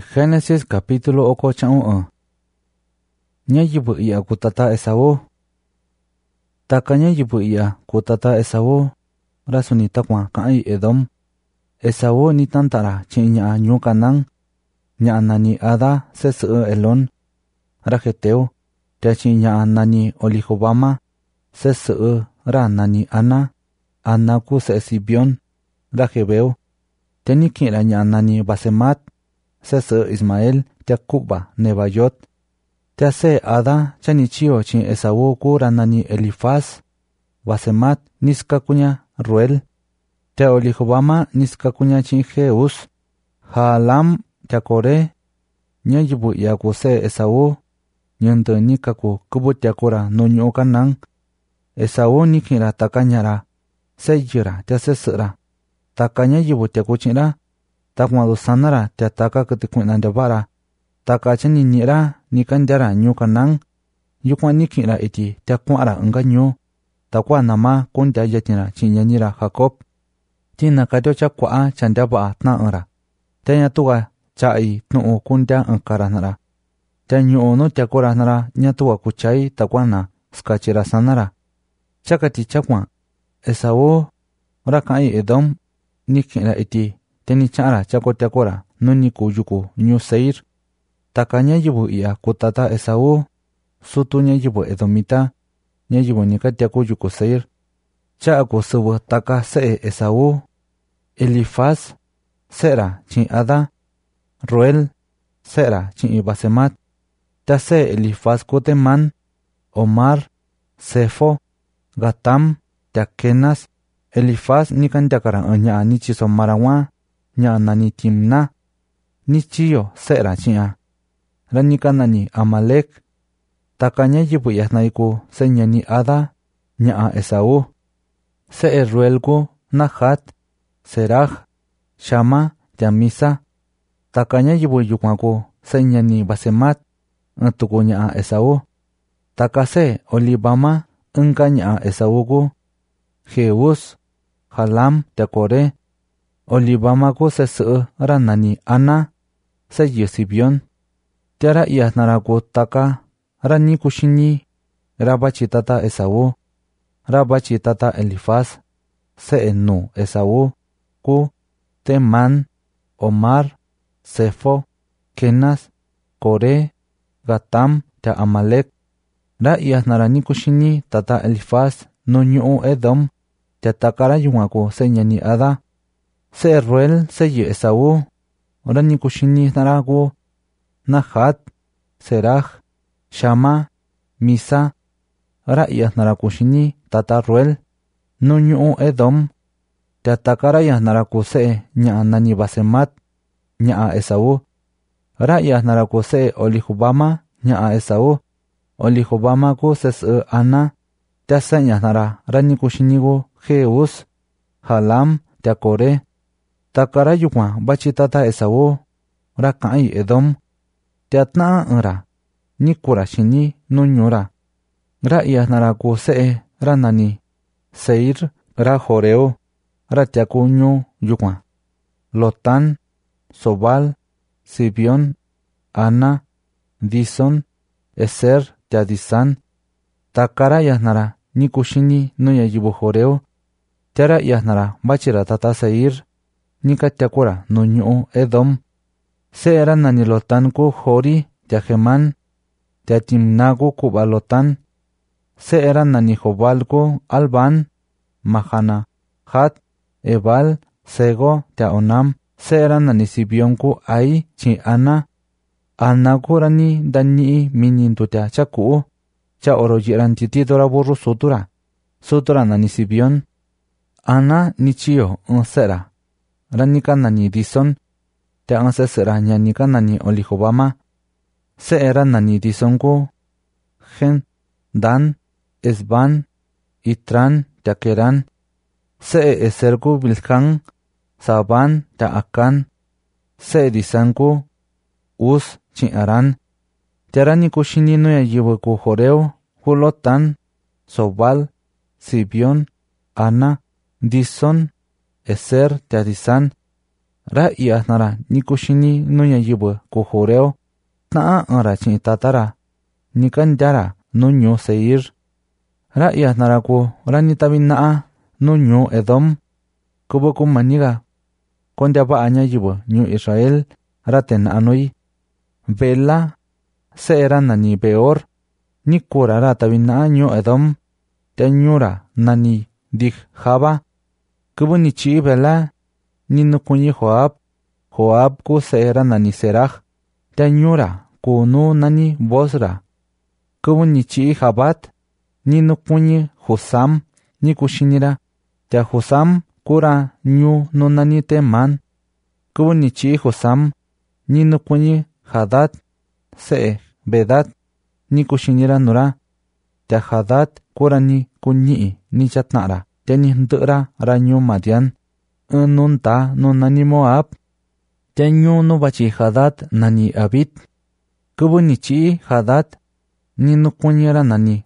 Génesis capítulo 8. Ñayibu iya kutata Esaú. Taka ñayibu iya kutata Esaú. Rasuni takwa kai Edom. Esaú ni tantara chi ña ñukanang. Ña nani Ada sesu Elón. Rajeteu. Tia chi ña nani Olihobama. Sesu ra nani Ana. Ana ku se Sibión. Rajebeu. Teni kira ña nani Basemat. Sesu Ismael tia Cuba Nebayot. Tia se Ada chanichio chi Esaú ku ranani Elifaz. Basemat niskakunya Ruel. Tia Olihobama niskakunya chi Jeus. Haalam tia Kore. Ñayibu yaku se Esaú. Nyente nikaku kubut yakura nunyu kanang. Esaú nikira takanyara. Seyira tia sesera. Takanya yibu tia kuchira. Takmadu sanara tia taka ketikunandabara. Taka chani nira nikandara nyukanang. Yukwa nikira iti tia kuara enganyu. Takwa nama kuntia yatina chinyanira Jacob. Tina kadyo chakwa chandaba tnaara. Tia tuga chai tnuu kuntia enkaranara. Tia nyuunu tia kuranara nyatuwa kuchai takwana skachira sanara. Chakati chakwa Esaú rakai Edom nikira iti teni chara chako tiakora nuniku yuku New Seir. Takanya yibu iya kutata Esaú. Sutu nyayibu Edomita. Nyayibu nika tiaku yuku Seir. Chaaku subu taka se Esaú. Elifaz sera chi Ada. Ruel sera chi Basemat. Ta se Elifaz kuteman. Omar Sefo Gatam tia Kenas. Elifaz nikan tiakara nya nichiso marawa. Nya nani Timna. Nichiyo sera chia. Ranika nani Amalek. Takanya yibu yahnaiku se nyani Ada. Nya Esaú. Se Ruelku Nahat. Seraj. Shama tia Misa. Takanya yibu yukwaku se nyani Basemat. Entuku nya Esaú. Takase Olibama engka nya Esaúku. Jeus. Halam tia Kore. Olibama ku sesu ranani Ana. Se Sibión. Tiara iasnaraku taka. Rani kushini. Rabachi tata Esaú. Rabachi tata Elifaz. Se enu Esaú. Ku. Teman. Omar. Sefo. Kenas. Kore. Gatam tia Amalek. Ra iasnarani kushini tata Elifaz. No nyu Edom. Tia takara yungaku se nyani Ada. Se Ruel se Esaú. Rani kushini naraku. Nahat. Seraj. Shama. Misa. Ra iasnarakushini tata Ruel. No nyu Edom. Tia takara iasnaraku se nya nani Basemat. Nya Esaú. Ra iasnaraku se Olihobama. Nya Esaú. Olihobama ku sesu Ana. Tia se iasnara rani kushiniku Jeus. Halam tia Kore. Takara yukwa bachi tata Esaú. Ra kai Edom. Tia tna era. Nikura shini nunyura. Ra iasnara ku se ranani Seir. Ra Joreu. Ra tia kunyu yukwa. Lotan. Sobal. Sibión. Ana. Dison. Eser tia Disan. Takara iasnara nikushini nuya yibu Joreu. Tiara iasnara bachira tata Seir. Nika tiakura nunyu Edom. Se era nani Lotan ku Jori tia Jeman. Tia Timnaku kuba Lotan. Se era nani Jobal ku Alban. Mahana. Hat. Ebal. Sego tia Onam. Se era nani Sibión ku Ai chi Ana. Ana ku rani dani minintu tia chaku. Cha orojiran titidora burru sutura. Sutura nani Sibión. Ana nichiyo sera. Ranika nani Dison. Te anse sera nyanika nani Olihobama. Se era nani Dison ku. Gen. Dan. Esban. Itran. Te Keran. Se eser ku Bilhan. Saban. Te Akan. Se Disan ku. Us. Chi Aran. Tiarani kushini no ya yibu ku Joreu. Hulotan. Sobal. Sibión. Ana. Dison. Eser tia Disan. ra iya nara nikushini nunya yibu ku joreo na ara chi tatara nikandara nunyo seir ra iya nara ku rani tabina nunyo edom kubo kumaniga kondia ba anya yibu nyu Israel raten anoi bela seera nani beor nikura ra tabina nyu edom tenyura nani dig jaba kubo ni chi bela ninukunyi Joab ku seera nani seraj tenyura kunu nani bosra kubo ni chi jabat ninukunyi Husam nikushinira te Husam kura nyu no nani teman kubo ni chi Husam ninukunyi Hadad se Bedad nikushinira nura te Hadad kura ni kunyi ni chatnara te ni ndura ra nyu Madian nunta no nani Moab te nyu no bachi Hadad nani Abid kubo ni chi Hadad ninukunyira nani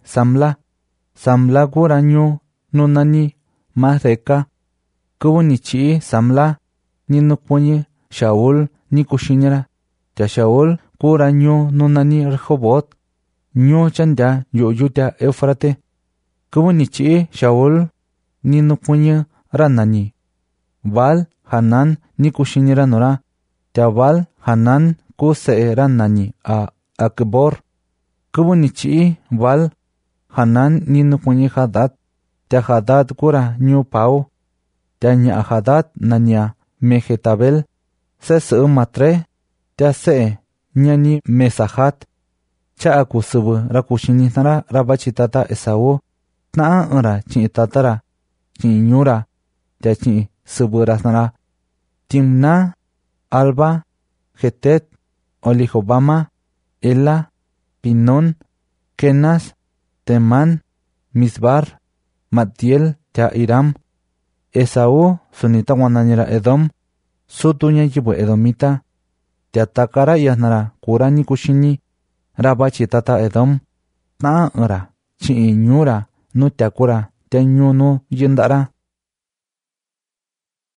Samla kura nyu no nani Masreka kubo ni chi Samla ninukunyi Shaul nikushinira te Shaul kura nyu no nani Rehobot nyu chanda yuta Eufrate kubo ni chi Shaul ninukunyi ra nani Baal Hanan nikushinira nura te Baal Hanan ku seera nani Akbor kubo ni chi Baal Hanan ninukunyi Hadad te Hadad kura nyu Pau te nya Hadad nanya Mehetabel se Matre te se nyani Mesahat cha akusubu rakushini nara rabachitata Esau na ara chi tatara chi nyura te chi subura nara Timna Alba Getet Olihobama Ela Pinon Kenas Teman Misbar Matiel te Iram Esau sunita wananyira Edom sutunya yibu Edomita te atakara yanara kurani kushini rabachitata Edom na ara chi nyura no te akura te nyunu yindara